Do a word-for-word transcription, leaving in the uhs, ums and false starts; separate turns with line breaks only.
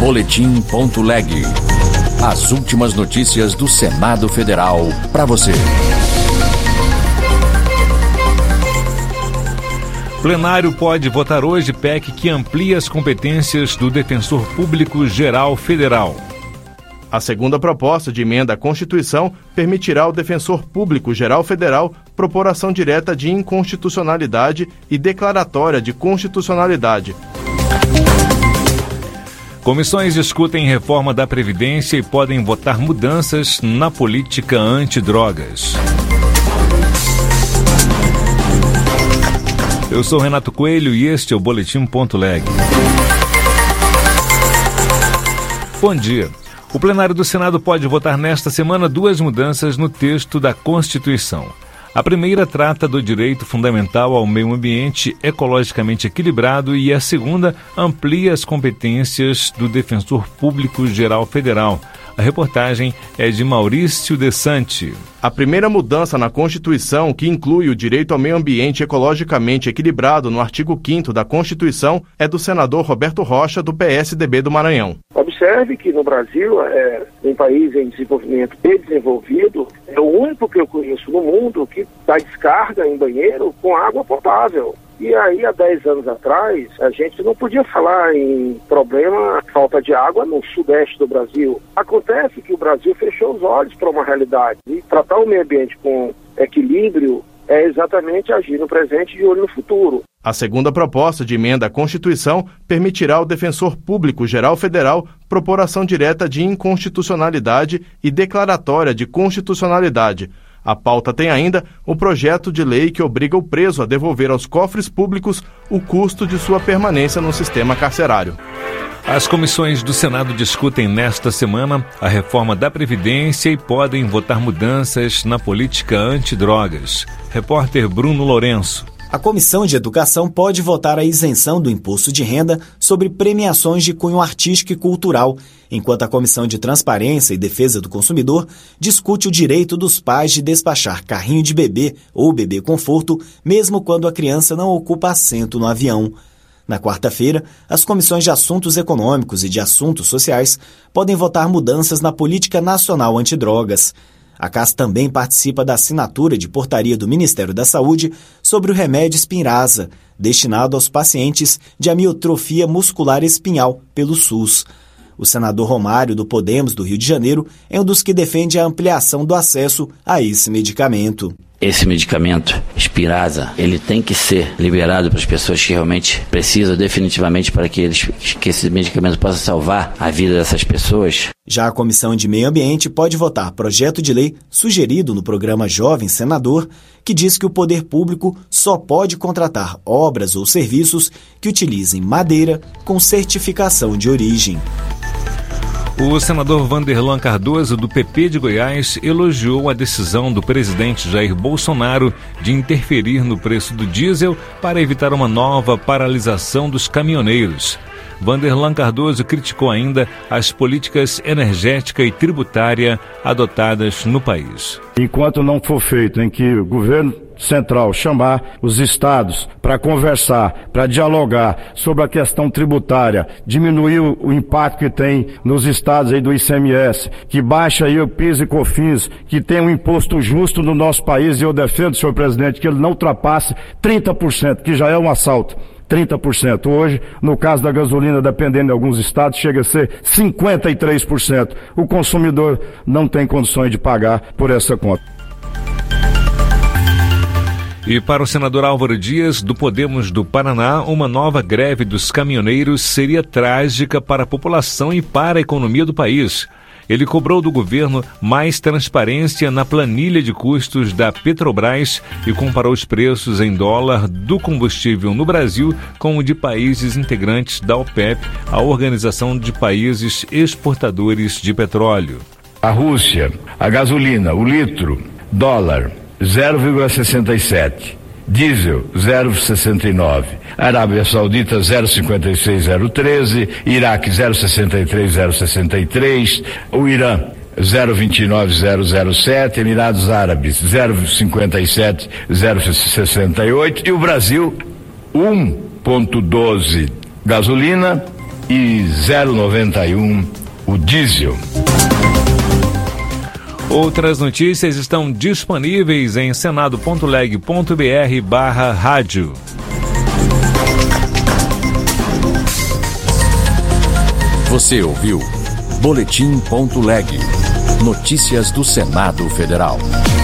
Boletim.leg. As últimas notícias do Senado Federal para você.
Plenário pode votar hoje P E C que amplia as competências do Defensor Público Geral Federal.
A segunda proposta de emenda à Constituição permitirá ao Defensor Público Geral Federal propor ação direta de inconstitucionalidade e declaratória de constitucionalidade.
Comissões discutem reforma da Previdência e podem votar mudanças na política antidrogas. Eu sou Renato Coelho e este é o Boletim.leg. Bom dia. O plenário do Senado pode votar nesta semana duas mudanças no texto da Constituição. A primeira trata do direito fundamental ao meio ambiente ecologicamente equilibrado e a segunda amplia as competências do Defensor Público Geral Federal. A reportagem é de Maurício Desante.
A primeira mudança na Constituição, que inclui o direito ao meio ambiente ecologicamente equilibrado no artigo quinto da Constituição, é do senador Roberto Rocha, do P S D B do Maranhão.
Observe que no Brasil, é, um país em desenvolvimento e desenvolvido, é o único que eu conheço no mundo que dá descarga em banheiro com água potável. E aí, há dez anos atrás, a gente não podia falar em problema falta de água no sudeste do Brasil. Acontece que o Brasil fechou os olhos para uma realidade. E tratar o meio ambiente com equilíbrio é exatamente agir no presente e de olho no futuro.
A segunda proposta de emenda à Constituição permitirá ao Defensor Público Geral Federal propor ação direta de inconstitucionalidade e declaratória de constitucionalidade. A pauta tem ainda o projeto de lei que obriga o preso a devolver aos cofres públicos o custo de sua permanência no sistema carcerário.
As comissões do Senado discutem nesta semana a reforma da Previdência e podem votar mudanças na política antidrogas. Repórter Bruno Lourenço.
A Comissão de Educação pode votar a isenção do imposto de renda sobre premiações de cunho artístico e cultural, enquanto a Comissão de Transparência e Defesa do Consumidor discute o direito dos pais de despachar carrinho de bebê ou bebê conforto, mesmo quando a criança não ocupa assento no avião. Na quarta-feira, as comissões de Assuntos Econômicos e de Assuntos Sociais podem votar mudanças na política nacional antidrogas. A C A S também participa da assinatura de portaria do Ministério da Saúde sobre o remédio Spinraza, destinado aos pacientes de amiotrofia muscular espinhal pelo SUS. O senador Romário, do Podemos do Rio de Janeiro, é um dos que defende a ampliação do acesso a esse medicamento.
Esse medicamento, Spinraza, ele tem que ser liberado para as pessoas que realmente precisam definitivamente para que, eles, que esse medicamento possa salvar a vida dessas pessoas.
Já a Comissão de Meio Ambiente pode votar projeto de lei sugerido no programa Jovem Senador, que diz que o poder público só pode contratar obras ou serviços que utilizem madeira com certificação de origem.
O senador Vanderlan Cardoso, do P P de Goiás, elogiou a decisão do presidente Jair Bolsonaro de interferir no preço do diesel para evitar uma nova paralisação dos caminhoneiros. Vanderlan Cardoso criticou ainda as políticas energética e tributária adotadas no país.
Enquanto não for feito em que o governo central chamar os estados para conversar, para dialogar sobre a questão tributária, diminuir o, o impacto que tem nos estados aí do I C M S, que baixa aí o PIS e COFINS, que tem um imposto justo no nosso país, e eu defendo, senhor presidente, que ele não ultrapasse trinta por cento, que já é um assalto. trinta por cento. Hoje, no caso da gasolina, dependendo de alguns estados, chega a ser cinquenta e três por cento. O consumidor não tem condições de pagar por essa conta.
E para o senador Álvaro Dias, do Podemos do Paraná, uma nova greve dos caminhoneiros seria trágica para a população e para a economia do país. Ele cobrou do governo mais transparência na planilha de custos da Petrobras e comparou os preços em dólar do combustível no Brasil com o de países integrantes da OPEP, a Organização de Países Exportadores de Petróleo.
A Rússia, a gasolina, o litro, dólar, zero vírgula sessenta e sete. Diesel, zero vírgula sessenta e nove. Arábia Saudita, zero vírgula cinquenta e seis, zero vírgula treze. Iraque, zero vírgula sessenta e três, zero vírgula sessenta e três. O Irã, zero vírgula vinte e nove, zero vírgula zero sete. Emirados Árabes, zero vírgula cinquenta e sete, zero vírgula sessenta e oito. E o Brasil, um vírgula doze gasolina e zero noventa e um o diesel.
Outras notícias estão disponíveis em senado ponto leg ponto br barra rádio.
Você ouviu Boletim ponto leg. Notícias do Senado Federal.